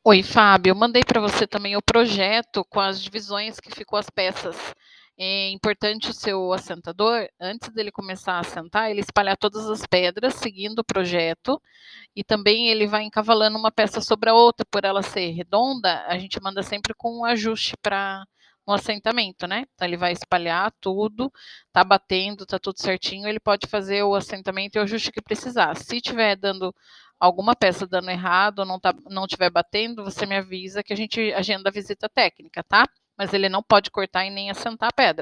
Oi, Fábio, eu mandei para você também o projeto com as divisões que ficou as peças. É importante o seu assentador, antes dele começar a assentar, ele espalhar todas as pedras, seguindo o projeto, e também ele vai encavalando uma peça sobre a outra, por ela ser redonda, a gente manda sempre com um ajuste para um assentamento, né? Então ele vai espalhar tudo, tá batendo, tá tudo certinho, ele pode fazer o assentamento e o ajuste que precisar. Se tiver dando alguma peça dando errado ou não tiver batendo, você me avisa que a gente agenda a visita técnica, tá? Mas ele não pode cortar e nem assentar a pedra.